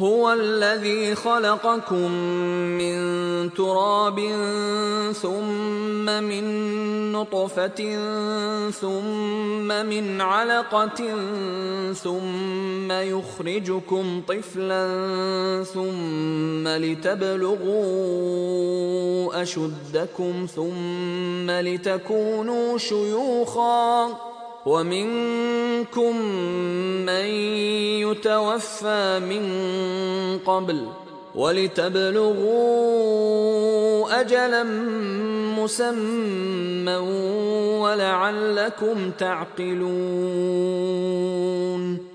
هو الذي خلقكم من تراب ثم من نطفة ثم من علقة ثم يخرجكم طفلا ثم لتبلغوا أشدكم ثم لتكونوا شيوخا ومنكم من يتوفى من قبل ولتبلغوا أجلا مسمى ولعلكم تعقلون